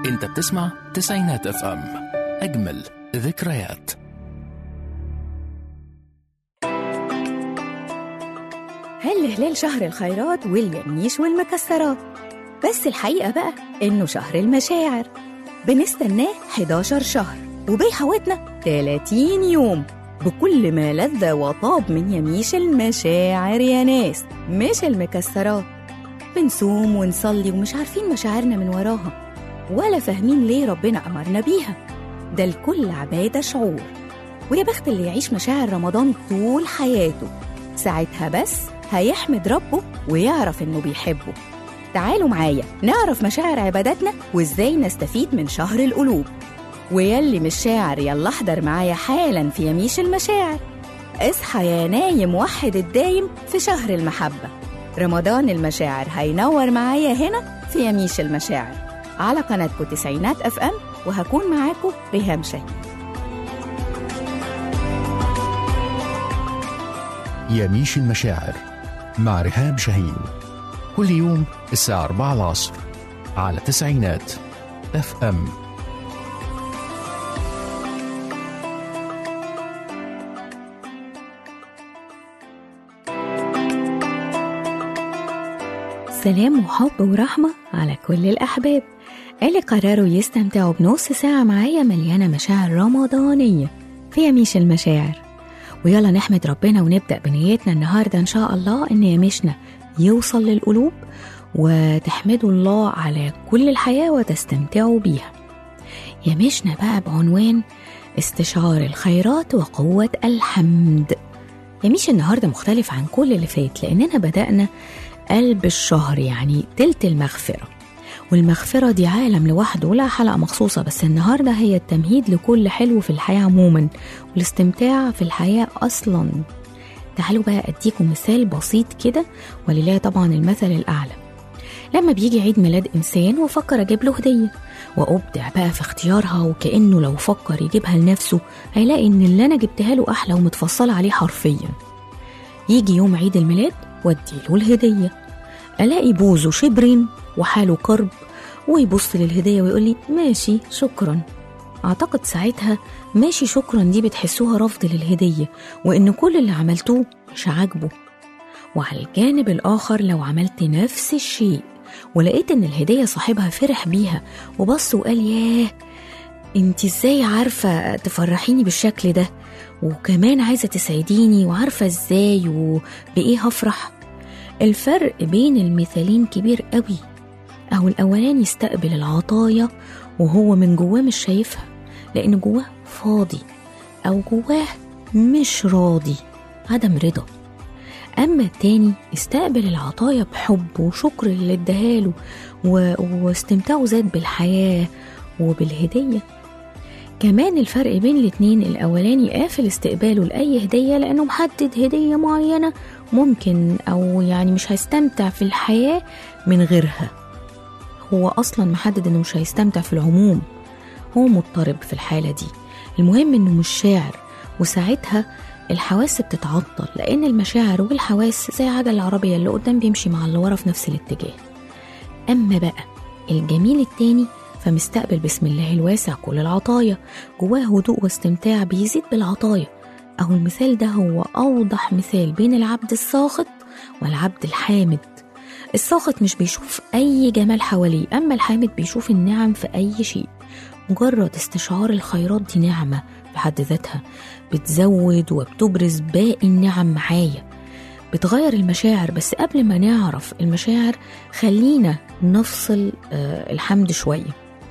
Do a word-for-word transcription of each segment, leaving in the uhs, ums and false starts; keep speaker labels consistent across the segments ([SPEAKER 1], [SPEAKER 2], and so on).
[SPEAKER 1] انت بتسمع تسعينات اف ام، اجمل ذكريات.
[SPEAKER 2] هل هلال شهر الخيرات واليميش والمكسرات، بس الحقيقة بقى إنه شهر المشاعر. بنستناه حداشر شهر وبيحوطنا ثلاثين يوم بكل ما لذ وطاب من يميش المشاعر يا ناس، مش المكسرات. بنصوم ونصلي ومش عارفين مشاعرنا من وراها، ولا فاهمين ليه ربنا أمرنا بيها. ده الكل عبادة شعور، ويا بخت اللي يعيش مشاعر رمضان طول حياته، ساعتها بس هيحمد ربه ويعرف إنه بيحبه. تعالوا معايا نعرف مشاعر عباداتنا وإزاي نستفيد من شهر القلوب. ويلي مش شاعر يلا احضر معايا حالا في يميش المشاعر. اصحى يا نايم وحد الدايم في شهر المحبة. رمضان المشاعر هينور معايا هنا في يميش المشاعر على قناتكم تسعينات اف ام، وهكون معاكم ريهام شاهين.
[SPEAKER 1] يميش المشاعر مع ريهام شاهين كل يوم الساعة أربعة العصر على تسعينات اف ام.
[SPEAKER 2] سلام وحب ورحمة على كل الأحباب اللي قرروا يستمتعوا بنص ساعة معايا مليانة مشاعر رمضانية في يميش المشاعر. ويلا نحمد ربنا ونبدأ بنيتنا النهاردة إن شاء الله إن يميشنا يوصل للقلوب، وتحمدوا الله على كل الحياة وتستمتعوا بيها. يميشنا بقى بعنوان استشعار الخيرات وقوة الحمد. يميش النهاردة مختلف عن كل اللي فات، لأننا بدأنا قلب الشهر، يعني تلت المغفرة، والمغفرة دي عالم لوحده ولا حلقة مخصوصة، بس النهاردة هي التمهيد لكل حلو في الحياة عموما والاستمتاع في الحياة أصلا. تعالوا بقى أديكم مثال بسيط كده، ولله طبعا المثل الأعلى. لما بيجي عيد ميلاد إنسان وفكر أجيب له هدية، وأبدع بقى في اختيارها، وكأنه لو فكر يجيبها لنفسه هيلاقي إن اللي أنا جبتها له أحلى ومتفصلة عليه حرفيا. يجي يوم عيد الميلاد واديله الهدية، ألاقي بوزه شبرين وحاله كرب، ويبص للهدية ويقولي ماشي شكرا. أعتقد ساعتها ماشي شكرا دي بتحسوها رفض للهدية، وإن كل اللي عملتوه مش عاجبه. وعلى الجانب الآخر لو عملت نفس الشيء ولقيت إن الهدية صاحبها فرح بيها وبص وقال ياه انتي ازاي عارفة تفرحيني بالشكل ده، وكمان عايزة تسعديني وعارفة ازاي وبإيه هفرح. الفرق بين المثالين كبير قوي. أو الأولاني يستقبل العطايا وهو من جواه مش شايفها، لأن جواه فاضي أو جواه مش راضي، عدم رضا. أما التاني استقبل العطايا بحب وشكر اللي اداهاله واستمتاعه زاد بالحياة وبالهدية. كمان الفرق بين الاتنين، الأولاني قافل استقباله لأي هدية لأنه محدد هدية معينة ممكن أو يعني مش هيستمتع في الحياة من غيرها. هو أصلا محدد أنه مش هيستمتع في العموم، هو مضطرب في الحالة دي. المهم أنه مش شاعر، وساعتها الحواس بتتعطل، لأن المشاعر والحواس زي عجل العربية اللي قدام بيمشي مع اللي ورا في نفس الاتجاه. أما بقى الجميل التاني فمستقبل بسم الله الواسع كل العطايا، جواه هدوء واستمتاع بيزيد بالعطايا. أو المثال ده هو أوضح مثال بين العبد الساخط والعبد الحامد. الساخط مش بيشوف أي جمال حواليه، أما الحامد بيشوف النعم في أي شيء. مجرد استشعار الخيرات دي نعمة بحد ذاتها، بتزود وبتبرز باقي النعم معايا، بتغير المشاعر. بس قبل ما نعرف المشاعر خلينا نفصل آه الحمد شوية،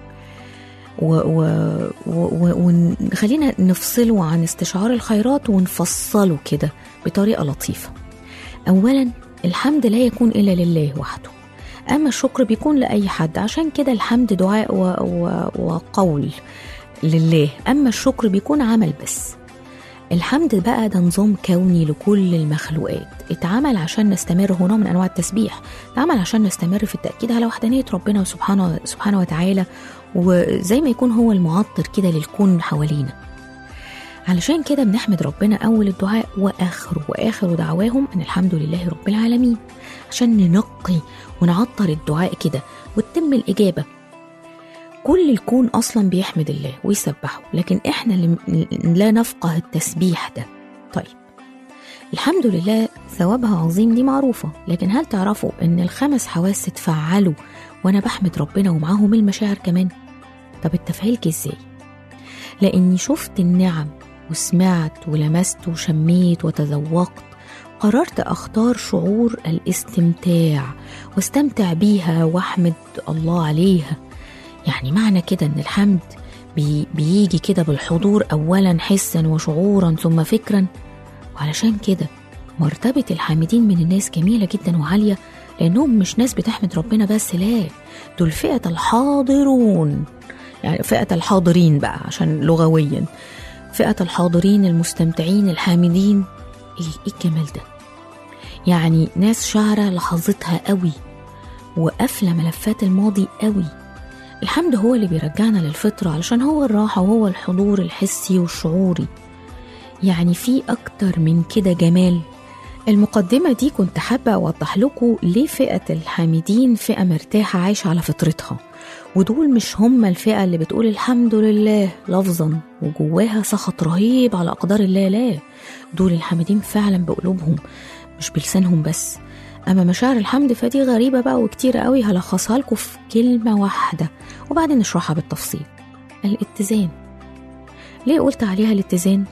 [SPEAKER 2] وخلينا نفصله عن استشعار الخيرات ونفصله كده بطريقة لطيفة. أولا الحمد لا يكون إلا لله وحده، أما الشكر بيكون لأي حد، عشان كده الحمد دعاء و... و... وقول لله، أما الشكر بيكون عمل بس. الحمد بقى ده نظام كوني لكل المخلوقات، اتعمل عشان نستمر، هو نوع من أنواع التسبيح، اتعمل عشان نستمر في التأكيد على وحدانية ربنا سبحانه, سبحانه وتعالى، وزي ما يكون هو المعطر كده للكون حوالينا. علشان كده بنحمد ربنا أول الدعاء وآخره، وآخر دعواهم أن الحمد لله رب العالمين، عشان ننقي ونعطر الدعاء كده وتتم الإجابة. كل الكون أصلا بيحمد الله ويسبحه، لكن إحنا اللي لا نفقه التسبيح ده. طيب الحمد لله ثوابها عظيم، دي معروفة، لكن هل تعرفوا إن الخمس حواس اتفعلوا وأنا بحمد ربنا ومعاهم المشاعر كمان؟ طب التفعيل إزاي؟ لأني شفت النعم وسمعت ولمست وشميت وتذوقت، قررت أختار شعور الاستمتاع واستمتع بيها واحمد الله عليها. يعني معنى كده إن الحمد بي بيجي كده بالحضور أولا حسا وشعورا ثم فكرا. وعلشان كده مرتبة الحامدين من الناس جميلة جدا وعالية، لأنهم مش ناس بتحمد ربنا بس، لا، دول فئة الحاضرون، يعني فئة الحاضرين بقى عشان لغويا، فئة الحاضرين المستمتعين الحامدين. ايه ايه الجمال ده؟ يعني ناس شعرة لحظتها قوي وقافلة ملفات الماضي قوي. الحمد هو اللي بيرجعنا للفطرة، علشان هو الراحة وهو الحضور الحسي والشعوري. يعني في أكتر من كده جمال. المقدمة دي كنت حابة أوضح لكم ليه فئة الحامدين فئة مرتاحة عايشة على فطرتها، ودول مش هم الفئة اللي بتقول الحمد لله لفظا وجواها سخط رهيب على أقدار الله، لا، دول الحامدين فعلا بقلوبهم مش بلسانهم بس. أما مشاعر الحمد فدي غريبة بقى وكتير قوي، هلخصها لكم في كلمة واحدة وبعدين نشرحها بالتفصيل. الاتزان. ليه قلت عليها الاتزان؟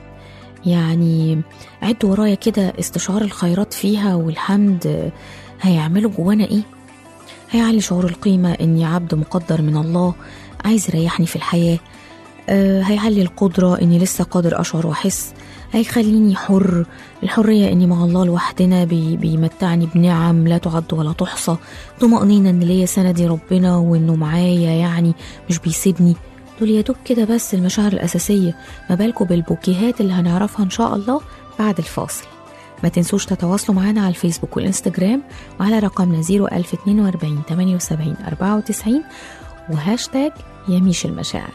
[SPEAKER 2] يعني عد ورايا كده استشعار الخيرات فيها والحمد هيعملوا جوانا ايه؟ هيعلي شعور القيمة اني عبد مقدر من الله عايز يريحني في الحياة، آه هيعلي القدرة اني لسه قادر اشعر واحس، هيخليني حر، الحرية اني مع الله لوحدنا بي بيمتعني بنعم لا تعد ولا تحصى، طمأنينة ان ليا سندي ربنا وانه معايا يعني مش بيسيبني. دول يدوب كده بس المشاعر الأساسية، ما بالكم بالبوكيهات اللي هنعرفها إن شاء الله بعد الفاصل. ما تنسوش تتواصلوا معنا على الفيسبوك والإنستجرام وعلى رقمنا صفر ألف اتنين وأربعين تمانية وسبعين أربعة وتسعين وهاشتاج يميش المشاعر.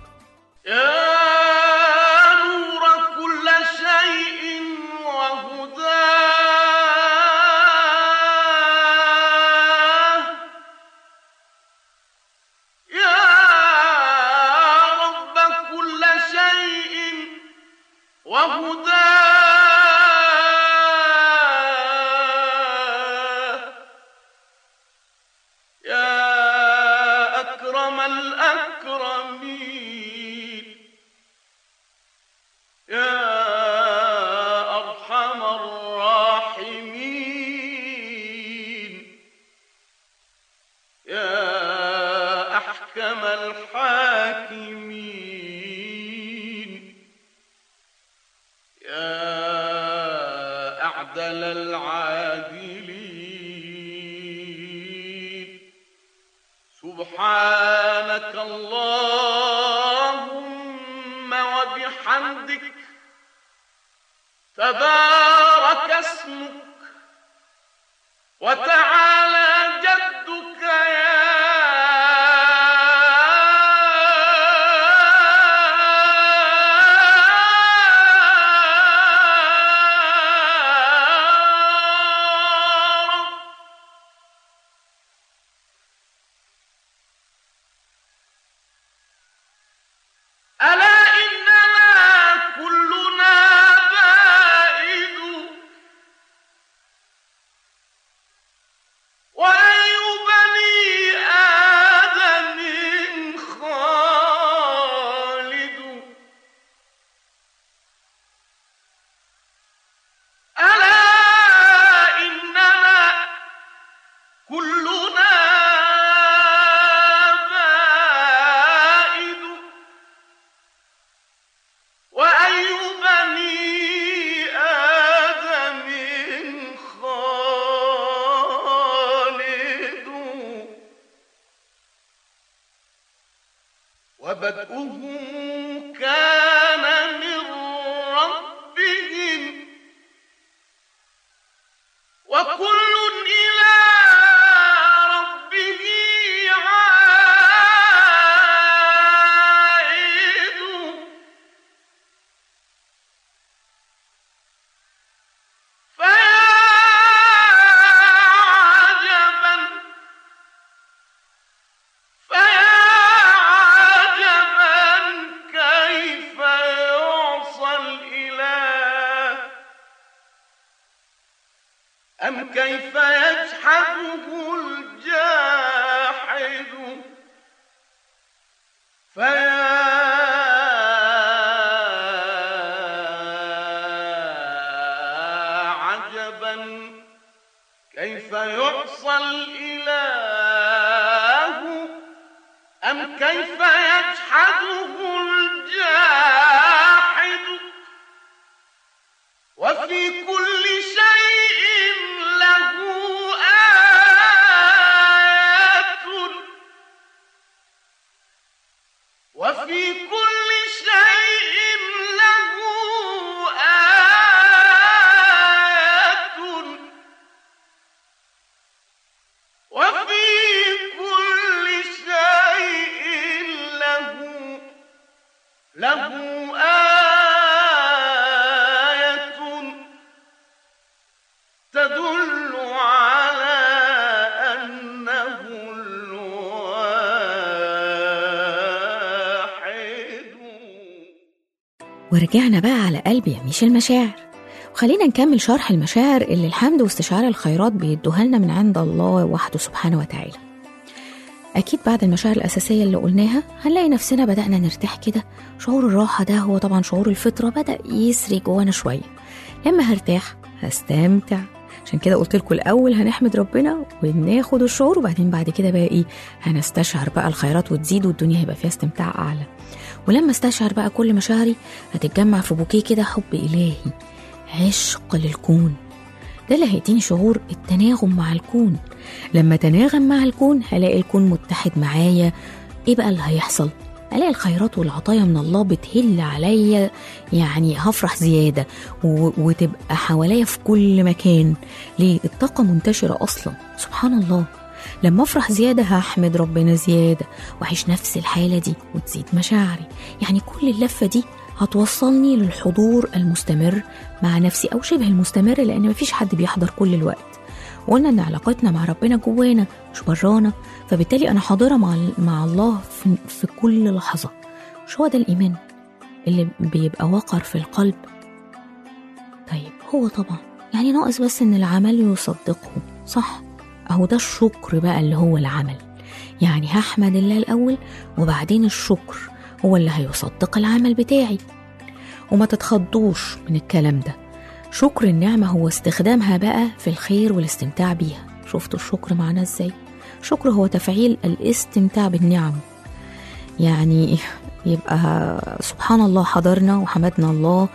[SPEAKER 3] سبحانك اللهم وبحمدك تبارك اسمك وتعالى جدك يا وبدؤهم كان من ربهم وكل إلى ربه عائد فيا عجبا فيا يعصى الإله أم كيف يجحده الجاحد وفي كل شيء له آيات وفي كل شيء له آيات وفي كل شيء له له آية تدل على أنه الواحد.
[SPEAKER 2] ورجعنا بقى على قلب يميش المشاعر، وخلينا نكمل شرح المشاعر اللي الحمد واستشعار الخيرات بيدوها لنا من عند الله وحده سبحانه وتعالى. أكيد بعد المشاعر الأساسية اللي قلناها هنلاقي نفسنا بدأنا نرتاح كده. شعور الراحة ده هو طبعا شعور الفطرة بدأ يسري جوانا شوية. لما هرتاح هستمتع، عشان كده قلت لكم الأول هنحمد ربنا وناخد الشعور، وبعدين بعد كده بقى إيه هنستشعر بقى الخيرات وتزيد والدنيا هيبقى فيها استمتاع أعلى. ولما استشعر بقى كل مشاعري هتتجمع في بوكيه كده حب إلهي، عشق للكون. ده اللي هيديني شعور التناغم مع الكون. لما تناغم مع الكون هلاقي الكون متحد معايا. ايه بقى اللي هيحصل؟ هلاقي الخيرات والعطايا من الله بتهل عليا، يعني هفرح زيادة و... وتبقى حواليا في كل مكان. ليه؟ الطاقة منتشرة أصلا. سبحان الله، لما أفرح زيادة هحمد ربنا زيادة وأعيش نفس الحالة دي وتزيد مشاعري. يعني كل اللفة دي هتوصلني للحضور المستمر مع نفسي أو شبه المستمر، لأن مفيش حد بيحضر كل الوقت. وقلنا أن علاقتنا مع ربنا جوانا مش برانا، فبالتالي أنا حاضرة مع, مع الله في, في كل لحظة. مش هو ده الإيمان اللي بيبقى وقر في القلب؟ طيب هو طبعا يعني ناقص بس أن العمل يصدقه، صح؟ أهو ده الشكر بقى اللي هو العمل. يعني هحمد الله الأول وبعدين الشكر هو اللي هيصدق العمل بتاعي. وما تتخضوش من الكلام ده. شكر النعمة هو استخدامها بقى في الخير والاستمتاع بيها. شفتوا الشكر معناه ازاي؟ شكر هو تفعيل الاستمتاع بالنعم. يعني يبقى سبحان الله حضرنا وحمدنا الله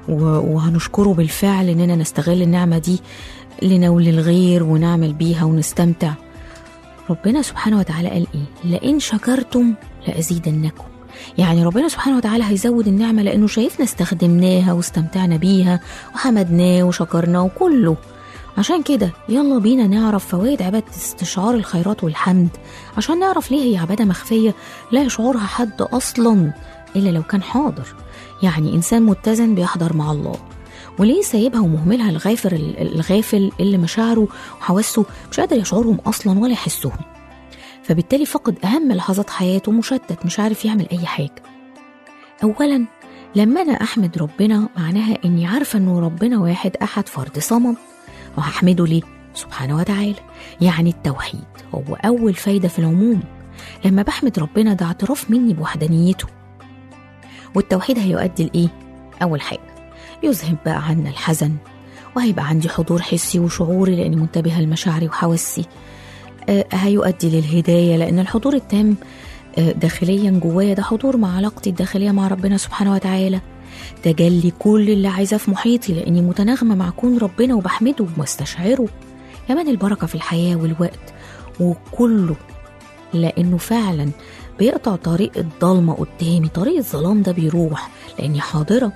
[SPEAKER 2] وهنشكره بالفعل اننا نستغل النعمة دي لنا وللغير ونعمل بيها ونستمتع. ربنا سبحانه وتعالى قال ايه؟ لئن شكرتم لأزيدنكم. يعني ربنا سبحانه وتعالى هيزود النعمة لأنه شايفنا استخدمناها واستمتعنا بيها وحمدناه وشكرناه وكله. عشان كده يلا بينا نعرف فوائد عبادة استشعار الخيرات والحمد، عشان نعرف ليه هي عبادة مخفية لا يشعرها حد أصلا إلا لو كان حاضر. يعني إنسان متزن بيحضر مع الله، وليه سايبها ومهملها الغافل الغافل اللي مشاعره وحواسه مش قادر يشعرهم أصلا ولا يحسهم، فبالتالي فقد أهم لحظات حياته، مشتت مش عارف يعمل أي حاجة. أولا لما أنا أحمد ربنا معناها أني عارفة أنه ربنا واحد أحد فرد صمد، وهحمده ليه؟ سبحانه وتعالى. يعني التوحيد هو أول فايدة في العموم. لما بحمد ربنا ده اعتراف مني بوحدانيته. والتوحيد هيؤدي لإيه؟ أول حاجة يذهب بقى عنا الحزن، وهيبقى عندي حضور حسي وشعوري لأني منتبهة لمشاعري وحواسي. آه هيؤدي للهداية، لأن الحضور التام آه داخليا جوايا ده حضور مع علاقتي الداخلية مع ربنا سبحانه وتعالى. تجلي كل اللي عايزاه في محيطي لأني متناغمة مع كون ربنا وبحمده واستشعره. كمان البركة في الحياة والوقت وكله، لأنه فعلا بيقطع طريق الضلمة قدامي، طريق الظلام ده بيروح لأني حاضرة.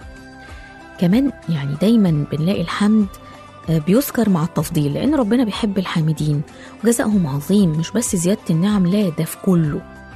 [SPEAKER 2] كمان يعني دايما بنلاقي الحمد بيذكر مع التفضيل، لأن ربنا بيحب الحامدين وجزائهم عظيم، مش بس زيادة النعم، لا ده في كله.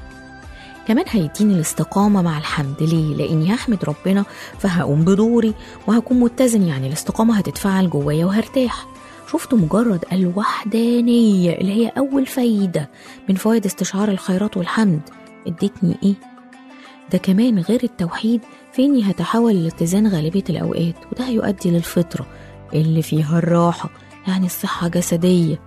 [SPEAKER 2] كمان هيديني الاستقامة مع الحمد. ليه؟ لأني هحمد ربنا فهقوم بدوري وهكون متزن، يعني الاستقامة هتتفعل جوايا وهرتاح. شفتوا مجرد الوحدانية اللي هي أول فايدة من فوائد استشعار الخيرات والحمد ادتني إيه؟ ده كمان غير التوحيد فيني هتحول لاتزان غالبية الأوقات، وده هيؤدي للفطرة اللي فيها الراحة، يعني الصحة جسدية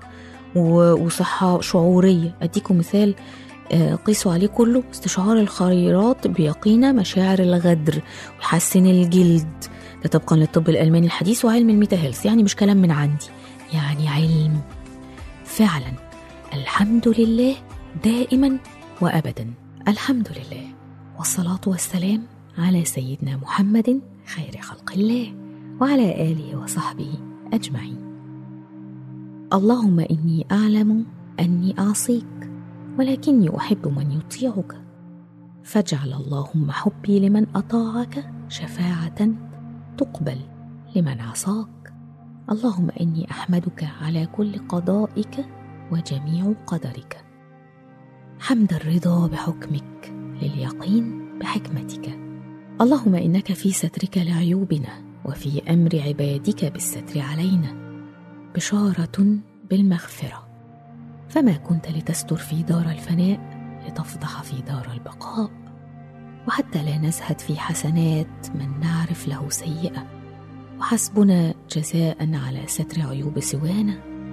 [SPEAKER 2] وصحة شعورية. أديكم مثال قيسوا عليه كله. استشعار الخيرات بيقينا مشاعر الغدر ويحسن الجلد، ده طبقا للطب الألماني الحديث وعلم الميتا هيلث، يعني مش كلام من عندي، يعني علم فعلا الحمد لله دائما وأبدا. الحمد لله، والصلاة والسلام على سيدنا محمد خير خلق الله وعلى آله وصحبه أجمعين. اللهم إني أعلم أني أعصيك ولكني أحب من يطيعك، فاجعل اللهم حبي لمن أطاعك شفاعة تقبل لمن عصاك. اللهم إني أحمدك على كل قضائك وجميع قدرك، حمد الرضا بحكمك لليقين بحكمتك. اللهم إنك في سترك لعيوبنا وفي أمر عبادك بالستر علينا بشارة بالمغفرة، فما كنت لتستر في دار الفناء لتفضح في دار البقاء، وحتى لا نزهد في حسنات من نعرف له سيئة، وحسبنا جزاء على ستر عيوب سوانا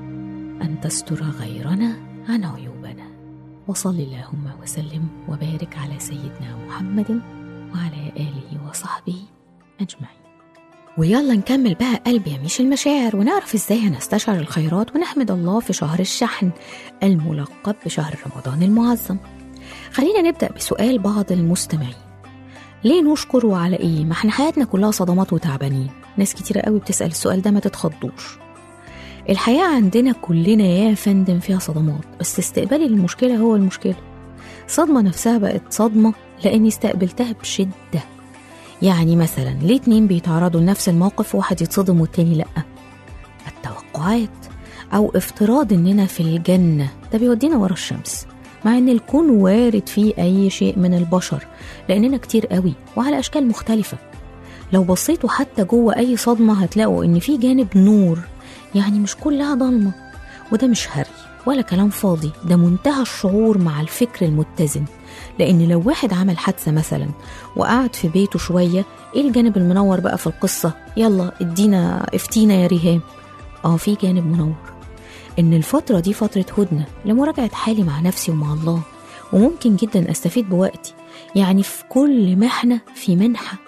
[SPEAKER 2] أن تستر غيرنا عن عيوبنا. وصل اللهم وسلم وبارك على سيدنا محمد وعلى آله وصحبه أجمعين. ويلا نكمل بقى قلب يميش المشاعر ونعرف ازاي هنستشعر الخيرات ونحمد الله في شهر الشحن الملقب بشهر رمضان المعظم. خلينا نبدأ بسؤال بعض المستمعين: ليه نشكر وعلى ايه؟ ما احنا حياتنا كلها صدمات وتعبانين. ناس كتيرة قوي بتسأل السؤال ده، ما تتخضوش. الحياة عندنا كلنا يا فندم فيها صدمات، بس استقبال المشكلة هو المشكلة. صدمة نفسها بقت صدمة لأني استقبلتها بشدة. يعني مثلا ليه اتنين بيتعرضوا لنفس الموقف وواحد يتصدم والتاني لأ؟ التوقعات أو افتراض إننا في الجنة ده بيودينا ورا الشمس، مع إن الكون وارد فيه أي شيء من البشر لأننا كتير قوي وعلى أشكال مختلفة. لو بصيتوا حتى جوه أي صدمة هتلاقوا إن في جانب نور، يعني مش كلها ضلمة. وده مش هري ولا كلام فاضي، ده منتهى الشعور مع الفكر المتزن. لأن لو واحد عمل حادثة مثلا وقعد في بيته شوية، إيه الجانب المنور بقى في القصة؟ يلا ادينا افتينا يا ريهام. آه في جانب منور، إن الفترة دي فترة هدنة لمراجعة حالي مع نفسي ومع الله، وممكن جدا أستفيد بوقتي. يعني في كل محنة في منحة.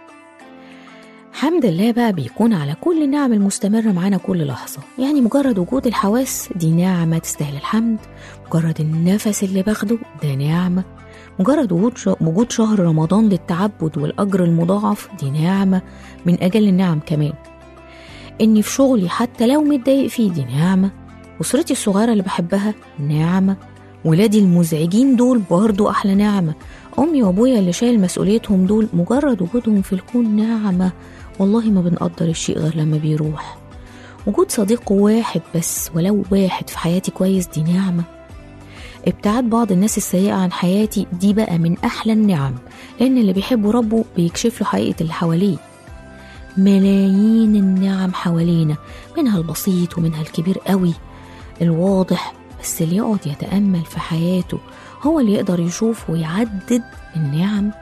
[SPEAKER 2] حمد الله بقى بيكون على كل النعم المستمرة معانا كل لحظة. يعني مجرد وجود الحواس دي نعمة تستاهل الحمد، مجرد النفس اللي باخده ده نعمة، مجرد وجود شهر رمضان للتعبد والأجر المضاعف دي نعمة من أجل النعم كمان. إني في شغلي حتى لو متضايق فيه دي نعمة، أسرتي الصغيرة اللي بحبها نعمة، ولادي المزعجين دول برضو أحلى نعمة، أمي وأبويا اللي شايل مسؤوليتهم دول مجرد وجودهم في الكون نعمة. والله ما بنقدر الشيء غير لما بيروح. وجود صديق واحد بس ولو واحد في حياتي كويس دي نعمة. ابتعاد بعض الناس السيئة عن حياتي دي بقى من أحلى النعم، لأن اللي بيحبه ربه بيكشف له حقيقة اللي حواليه. ملايين النعم حوالينا، منها البسيط ومنها الكبير قوي الواضح، بس اللي يقعد يتأمل في حياته هو اللي يقدر يشوف ويعدد النعم.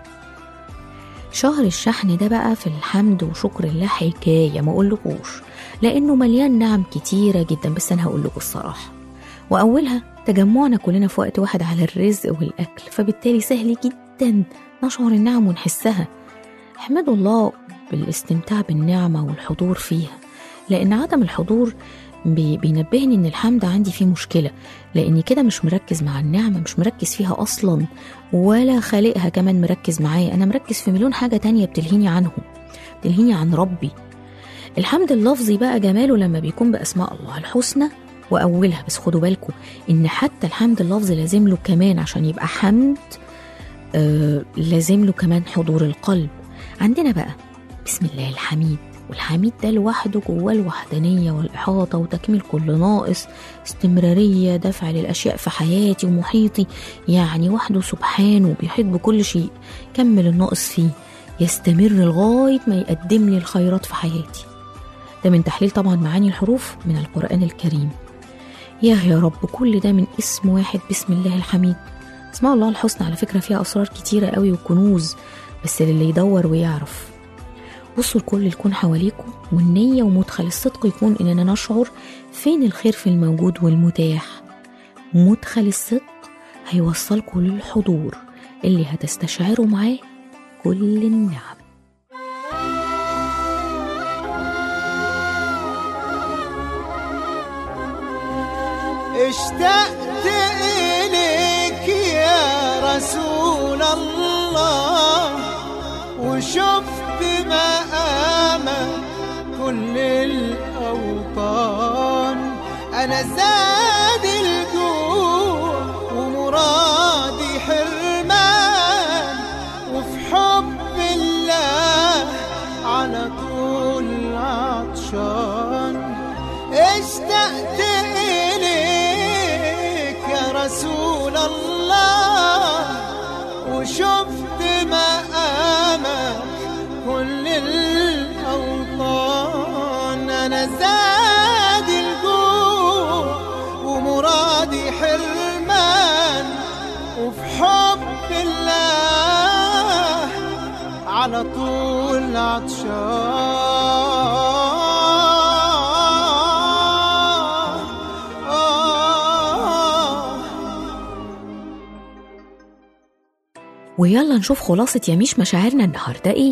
[SPEAKER 2] شهر الشحن ده بقى في الحمد وشكر الله حكاية ما أقولكوش، لأنه مليان نعم كتيرة جدا، بس أنا هقولكوا الصراحة. وأولها تجمعنا كلنا في وقت واحد على الرزق والأكل، فبالتالي سهل جدا نشعر النعم ونحسها. احمدوا الله بالاستمتاع بالنعمة والحضور فيها، لأن عدم الحضور بي بينبهني إن الحمد عندي فيه مشكلة، لأني كده مش مركز مع النعمة، مش مركز فيها أصلا، ولا خالقها كمان مركز معايا. أنا مركز في مليون حاجة تانية بتلهيني عنهم، بتلهيني عن ربي. الحمد اللفظي بقى جماله لما بيكون بأسماء الله الحسنى وأولها، بس خدوا بالكم إن حتى الحمد اللفظي لازم له كمان عشان يبقى حمد آه لازم له كمان حضور القلب. عندنا بقى بسم الله الحميد، والحميد ده لوحده جواه الوحدانية والإحاطة وتكميل كل ناقص، استمرارية، دفع للأشياء في حياتي ومحيطي. يعني وحده سبحانه بيحيط بكل شيء، كمل الناقص فيه، يستمر لغاية ما يقدم لي الخيرات في حياتي. ده من تحليل طبعا معاني الحروف من القرآن الكريم. يا يا رب كل ده من اسم واحد، بسم الله الحميد. اسماء الله الحسنى على فكرة فيها أسرار كتيرة قوي وكنوز، بس للي يدور ويعرف. بصوا لكل الكون حواليكم، والنية ومدخل الصدق يكون إننا نشعر فين الخير في الموجود والمتاح. مدخل الصدق هيوصلكم للحضور اللي هتستشعروا معاه كل النعم.
[SPEAKER 4] اشتقت إليك يا رسول الله، وشفت مقامك كل الأوطان. أنا زاد الجوع ومرادي حرمان، وفي حب الله على طول عطشان. اشتقت إليك يا رسول الله، وشفت مقامك كل الأوطان. أنا زاد الجوع ومرادي حرمان، وفي حب الله على طول عطشان.
[SPEAKER 2] ويلا نشوف خلاصة يميش مشاعرنا النهاردة ايه.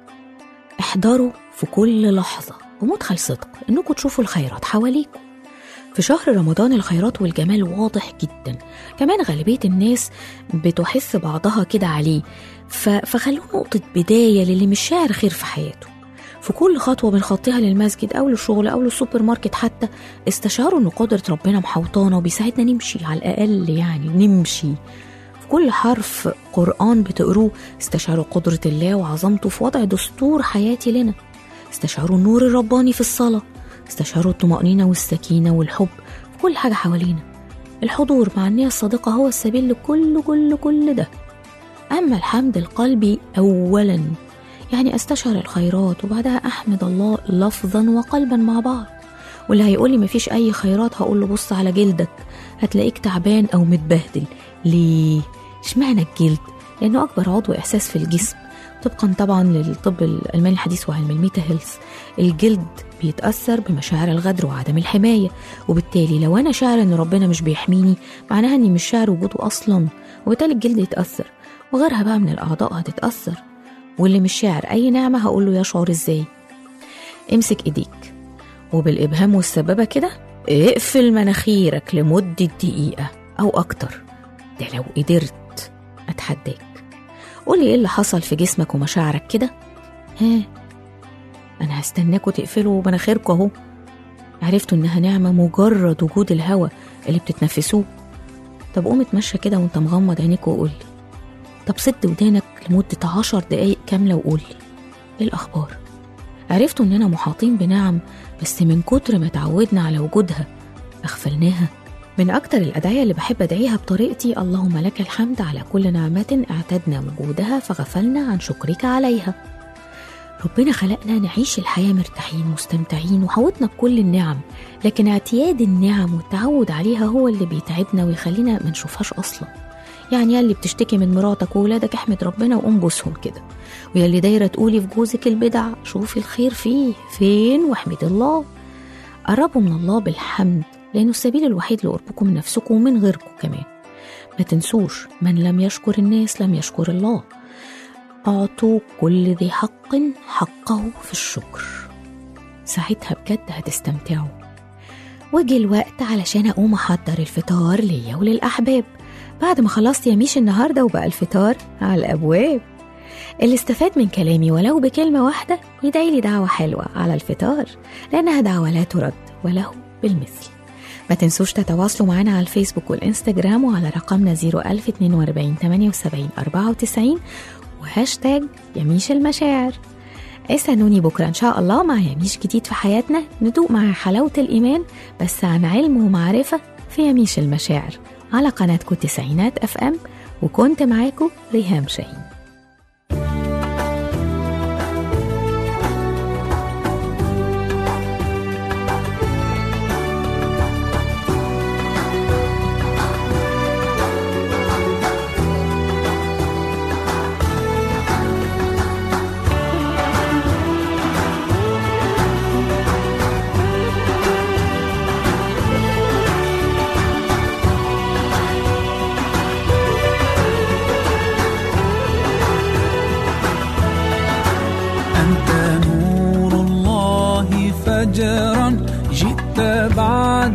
[SPEAKER 2] احضروا في كل لحظة بمدخل صدق انكم تشوفوا الخيرات حواليكم. في شهر رمضان الخيرات والجمال واضح جدا، كمان غالبية الناس بتحس بعضها كده عليه، فخلوه نقطة بداية للي مش شاعر خير في حياته. في كل خطوة بنخطيها للمسجد أو للشغل أو للسوبر ماركت حتى، استشعروا إن قدرة ربنا محوطانا وبيساعدنا نمشي، على الأقل يعني نمشي. في كل حرف قرآن بتقروه استشعروا قدرة الله وعظمته في وضع دستور حياتي لنا. استشعروا النور الرباني في الصلاة، استشعروا الطمأنينة والسكينة والحب في كل حاجة حوالينا. الحضور مع النية الصادقة هو السبيل لكل كل كل ده. أما الحمد القلبي أولا، يعني أستشعر الخيرات وبعدها أحمد الله لفظا وقلبا مع بعض. واللي هيقولي مفيش أي خيرات هقول له بص على جلدك، هتلاقيك تعبان أو متبهدل. ليه؟ اشمعنى الجلد؟ لأنه أكبر عضو إحساس في الجسم طبقا طبعا للطب الألماني الحديث وعلم الميتا هيلث. الجلد بيتأثر بمشاعر الغدر وعدم الحماية، وبالتالي لو أنا شاعر أن ربنا مش بيحميني معناها أني مش شاعر وجوده أصلا، وبالتالي الجلد يتأثر وغيرها بقى من الأعضاء هتتأثر. واللي مش شاعر أي نعمة هقوله يشعر إزاي؟ امسك إيديك وبالإبهام والسبابة كده اقفل مناخيرك لمدة دقيقة أو أكتر، ده لو قدرت أتحداك. قولي إيه اللي حصل في جسمك ومشاعرك كده؟ ها، أنا هستناكوا تقفلوا مناخيركوا أهو. عرفتوا إنها نعمة مجرد وجود الهواء اللي بتتنفسوه. طب قوم اتمشى كده وانت مغمض عينيك وقولي. طب سد ودانك لمدة عشر دقايق كاملة وقولي إيه الأخبار؟ عرفتوا إننا محاطين بنعم، بس من كتر ما تعودنا على وجودها أغفلناها. من أكتر الأدعية اللي بحب أدعيها بطريقتي: اللهم لك الحمد على كل نعمة اعتدنا وجودها فغفلنا عن شكرك عليها. ربنا خلقنا نعيش الحياة مرتاحين مستمتعين وحوطنا بكل النعم، لكن اعتياد النعم والتعود عليها هو اللي بيتعبنا ويخلينا ما نشوفهاش أصلا. يعني يلي بتشتكي من مراتك وولادك احمد ربنا وقوم بوسهم كده، ويلي دايرة تقولي في جوزك البدع شوفي الخير فيه فين واحمد الله. قربوا من الله بالحمد، لأنه السبيل الوحيد لقربكم من نفسكم ومن غيركم كمان. ما تنسوش من لم يشكر الناس لم يشكر الله. أعطوا كل ذي حق حقه في الشكر، ساعتها بجد هتستمتعوا. وجي الوقت علشان أقوم أحضر الفطار ليا وللأحباب بعد ما خلصت يميش النهاردة وبقى الفطار على الأبواب. اللي استفاد من كلامي ولو بكلمة واحدة يدعي لي دعوة حلوة على الفطار، لأنها دعوة لا ترد وله بالمثل. ما تنسوش تتواصلوا معنا على الفيسبوك والإنستجرام وعلى رقمنا صفر ألف اتنين وأربعين تمانية وسبعين أربعة وتسعين وهاشتاج يميش المشاعر. استنوني بكرة إن شاء الله مع يميش جديد في حياتنا، ندوق مع حلاوة الإيمان بس عن علم ومعرفة في يميش المشاعر على قناتكم تسعينات أف أم. وكنت معاكم ريهام شاهين.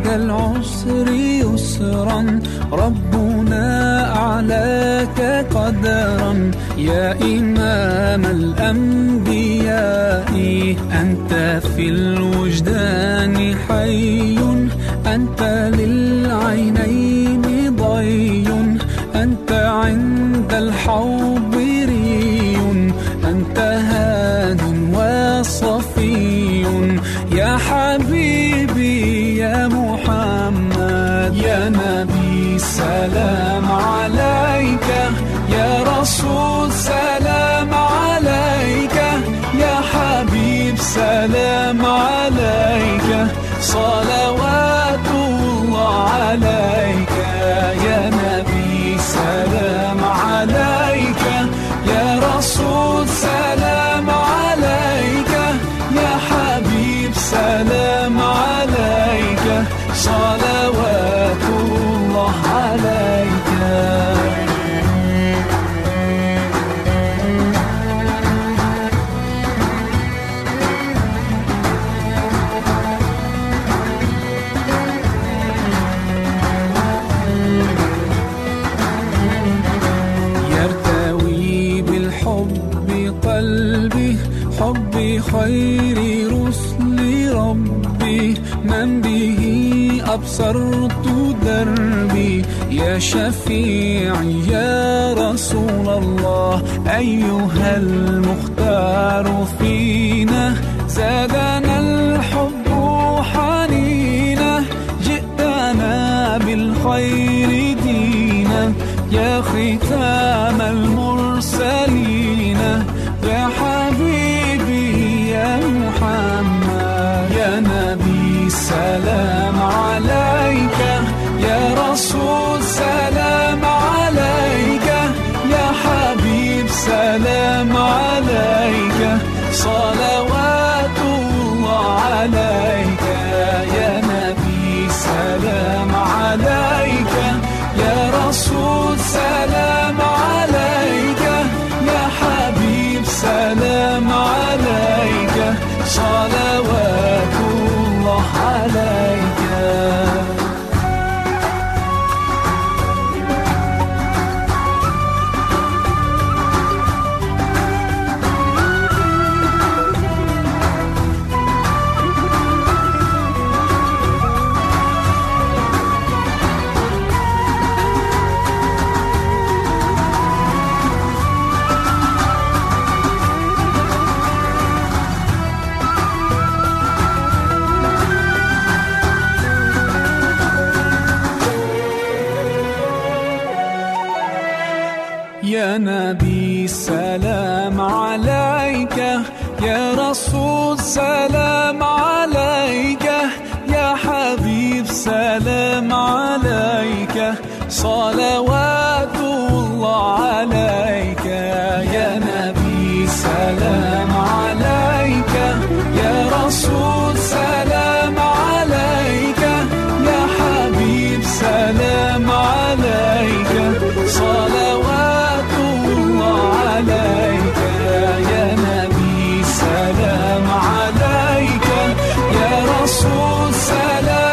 [SPEAKER 5] العسر يسرا ربنا أعلاك قدرا يا إمام الأنبياء أنت في الوجدان حي أنت للعينين ضي أنت عند الحوض ري أنت هاد وصفي يا حبيبي يا محمد يا نبي سلام عليك يا رسول سلام عليك يا حبيب سلام عليك صلوات الله عليك يا نبي سلام عليك يا رسول سلام عليك يا حبيب سلام عليك صلوات الله عليك قلبي حبي خير رسل ربي من به أبصرت دربي يا شفيعي يا رسول الله أيها المختار فينا زادنا الحب حنينا جئتنا بالخير دينا يا ختام المرسلين يا حبيبي يا محمد يا نبي سلام عليك يا رسول سلام عليك يا حبيب سلام عليك صلوات الله عليك يا نبي سلام عليك يا رسول سلام عليك يا حبيب سلام عليك صلوات الله عليك يا نبي سلام عليك يا رسول سلام عليك يا حبيب سلام عليك صلوات الله عليك يا نبي سلام عليك يا رسول سلام عليك يا حبيب سلام عليك صلوات الله عليك يا نبي سلام عليك يا رسول سلام